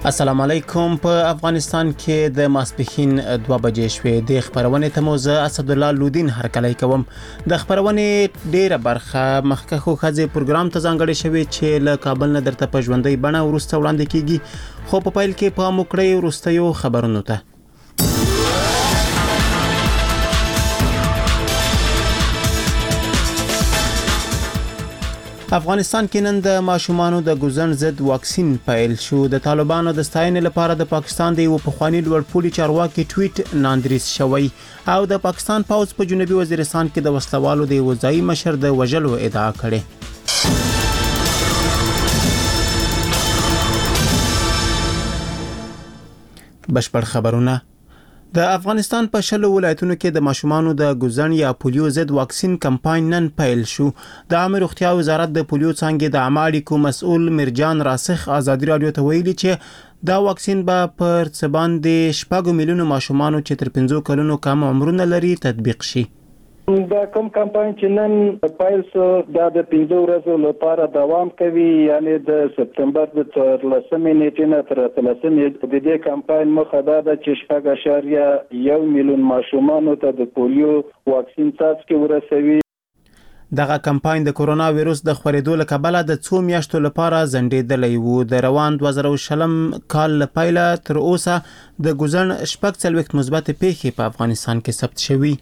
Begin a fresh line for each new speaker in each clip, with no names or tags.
السلام علیکم. په افغانستان کې د ماسپښین 2 بجې شوې د خبرونې ته موزه اسد الله لودین هرکلی کوم. د خبرونې ډیره برخه مخکخو خځې پروګرام ته ځانګړې شوې چې له کابل نه درته په ژوندۍ بڼه ورسته وړاندې کیږي، خو په پیل کې پام وکړئ وروستیو خبرونو ته. افغانستان کې نن د ماشومانو د ګوزن ضد واکسین پیل شو. د طالبانو د ستاینې لپاره د پاکستان د یو پخوانی لوړپوړي چارواکي ټویټ ناندریس شوی او د پاکستان پوځ په جنوبي وزیرستان کې د وسلوالو د وزایي مشر د وژلو ادعا کړې. بشپړ خبرونه. د افغانستان په 10 ولایتونو کې د ماشومانو د ګوزن یا پولیو ضد واکسین کمپاین نن پیل شو. د عامه روغتیا وزارت د پولیو څانګې د عامه اړیکو مسؤل مرجان راسخ ازادي رادیو ته ویلي چې دا واکسین به پر څه باندې 6 میلیونو ماشومانو چې تر 5 کلونو کم عمرونه لري تطبیق شي.
دا کوم کمپاین چې نن پیل شو دا د 15 ورځو لپاره دوام کوي، یعنی د سپتمبر د 13 نیټې نه تر 13 نیټې د دې کمپاین مخه دا ده چې 1.1 میلیون ماشومانو ته د پولیو واکسین څاڅکي ورسوي.
دغه کمپاین د کورونا وایروس د خورېدو له کبله د 2 میاشتو لپاره ځنډېدلی و. د روان 2020 کال له پیله تر اوسه د ګوزن 46 مثبت پیښې په افغانستان کې ثبت شوي.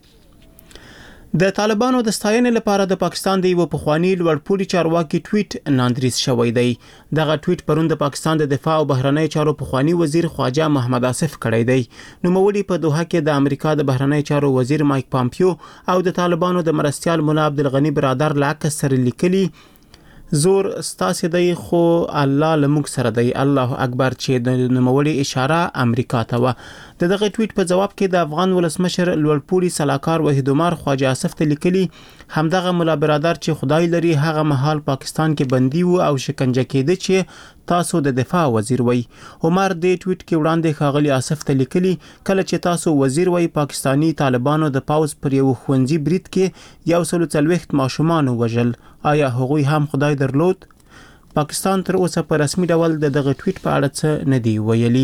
د طالبانو د ستاینې لپاره د پاکستان د یو پخوانی لوړپوړي چارواکي ټویټ ناندریس شوی دی. دغه ټویټ پرون د پاکستان د دفاع او بهرنی چارو پخوانی وزیر خواجه محمد آصف کړی دی. نوموړي په دوحه کې د امریکا د بهرنی چارو وزیر مایک پامپیو او د طالبانو د مرستیال مولا عبدالغنی برادر له عکس سره لیکلي زور ستاسو دی خو الله لموږ سره دی، الله اکبر، چې د نوموړي اشاره امریکا ته و. دغه ټویټ په جواب کې د افغان ولسمشر لوړپوړي سلاکار وحید عمر خواجه آصف ته لیکلي همدغه مولا برادر چې خدای لري هغه مهال پاکستان کې بندي و او شکنجه کېده چې تاسو د دفاع وزیر وای. عمر د ټویټ کې وړاندې ښاغلي آصف ته لیکلي کله چې تاسو وزیر وای پاکستانی طالبانو د پاوز پر یو ښوونځي برید کې 140 ماشومان وژل، آیا هغوی هم خدای درلود؟ پاکستان تر اوسه په رسمي ډول دغه ټویټ په اړه څه نه دی ویلي.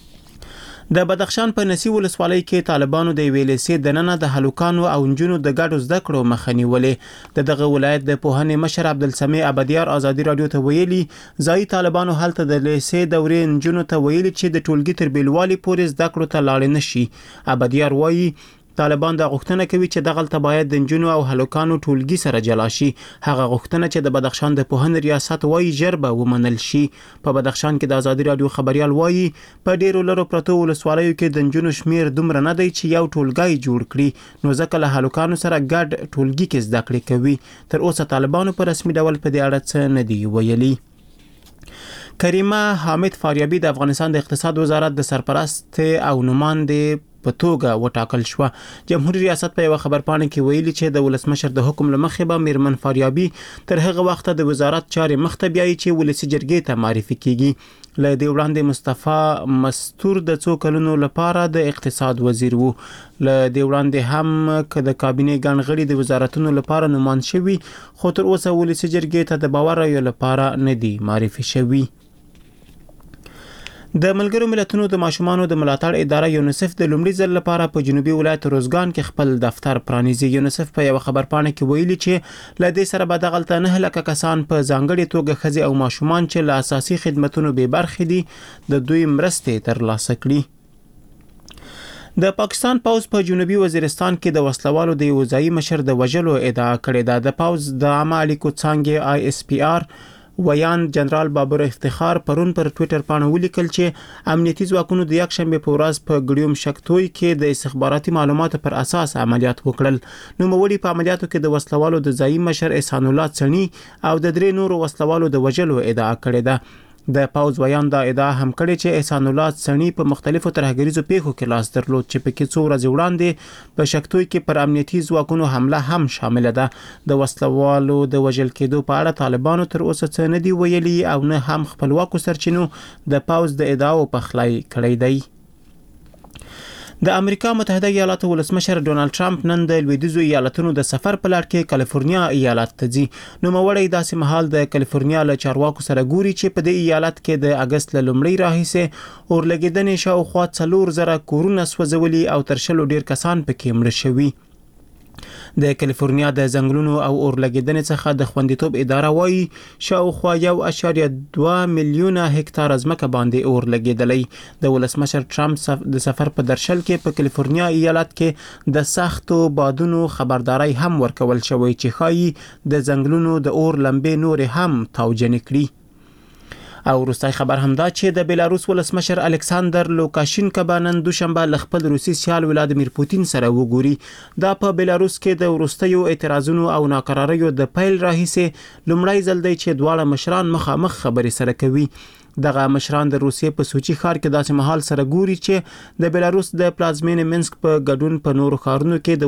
د بدخشان په نسی ولسوالۍ کې طالبانو د ویلسې دننه د هلوکانو او انجونو د ګډو زده کړو مخه نیولې. دغه ولایت د پوهنې مشر عبدالسمیع ابدیار ازادي رادیو ته ویلي ځایي طالبانو هلته د لیسې دورې انجونو ته ویلي چې د ټولګي تر بیلوالي پورې زده کړو ته لاړ نشي. ابدیار وایي طالبان دا غوښتنه کوي چې دغلته باید د انجونو او هلوکانو ټولګي سره جلا شي. هغه غوښتنه چې د بدخشان د پوهنې ریاست وایي ژر به ومنل شي. په بدخشان کې د ازادي رادیو خبريال وایي په ډیرو لرو پرتو ولسوالیو کې د انجونو شمیر دومره نه دی چې یو ټولګي جوړ کړي، نو ځکه له هلوکانو سره ګډ ټولګي کې زده کړې کوي. تر اوسه طالبانو په رسمي ډول په دې اړه څه نه دی ویلي. کریمه حامد فاریابی د افغانستان د اقتصاد وزارت د سرپرست او نماینده په توګه وټاکل شو. جمهوریت ریاست په یو خبرپاڼه کې ویلي چې د ولسمشر د حکم لمخې به میرمن فاریابی تر هغه وخت د وزارت چارې مخته بیایي چې ولسی جرګې ته معرفي کیږي. له دې وړاندې مصطفی مستور د 2 کلونو لپاره د اقتصاد وزیر وو. له دې وړاندې هم که د کابینې ګڼغړي د وزارتونو لپاره نومان شوي، خو تر اوسه ولسی جرګې ته د باور رایو لپاره نه دی معرفي شوي. د ملګرو ملتونو د ماشومانو د ملاتړ اداره یونیسف د لومړي ځل لپاره په جنوبي ولایت روزګان کې خپل دفتر پرانیزي. یونیسف په یو خبرپاڼه کې ویلي چې ل دې سره به دغلته 9 لک کسان په ځانګړي توګه ښځې او ماشومان چې له اساسي خدماتو بې برخې دي د دوی مرستې ترلاسه کړي. د پاکستان پوځ په جنوبي وزیرستان کې د وسلوالو د وزایي مشر د وژلو ادعا کړې ده. د پوځ د عامه اړیکو څانګې ISPR ویان جنرال بابر افتخار پرون پر ټویټر باندې ولیکل چې امنیتي ځواکونو د یکشنبه په ورځ په ګډیوم شکتوي کې د استخباراتي معلوماتو پر اساس عملیات وکړل. نو موړي په عملیاتو کې د وسلوالو د ځایي مشر احسان الله څنی او د 3 نورو وسلوالو د وژلو ادعا کړې ده. د پاوز ویان دا ادعا هم کړې چې احسان الله څنی په مختلفو ترهګریزو پیښو کې لاس درلود چې په کې 2 ورځې وړاندې په شکتوي کې پر امنیتي ځواکونو حمله هم شامل ده. د وسلوالو د وژل کېدو په اړه طالبانو تر اوسه څه نه دی ویلي او نه هم خپلواکو سرچینو د پاوز د ادعاو په خلای کړی دی. د امریکا متحده ایالاتو ولسمشر ډونالد ټرمپ نن د لویدیځو ایالتونو د سفر په لړ کې کالیفورنیا ایالت ته ځي. نو موړی داسې مهال د کالیفورنیا له چارواکو سره ګوري چې په دې ایالت کې د اگست له لومړۍ راهیسې اورلګیدنې شاوخوا 4,000 کورونه سوځولي او تر 100 ډیر کسان پکې مړه شوي. د کالیفورنیا د ځنګلونو او اورلګیدنې څخه د خوندیتوب اداره وایي شاوخوا 1.2 میلیونه هکتار ځمکه باندې اورلګیدلې. د ولسمشر ټرمپ د سفر په درشل کې په کالیفورنیا ایالت کې د سختو بادونو خبرداري هم ورکول شوې چې ښایي د ځنګلونو د اور لمبې نور هم توجن کړي. او وروستی خبر هم دا چې د بیلاروس ولسمشر الکساندر لوکاشینکا به نن دوشنبه له خپل روسي سیال ولادیمیر پوتین سره وګوري. دا په بیلاروس کې د وروستیو اعتراضونو او ناکراریو د پیل راهیسې لومړی ځل دی چې دواړه مشران مخامخ خبرې سره کوي. دغه مشران د روسیې په سوچي ښار کې داسې مهال سره ګوري چې د بیلاروس د پلازمینې منسک په ګډون په نورو ښارونو کې د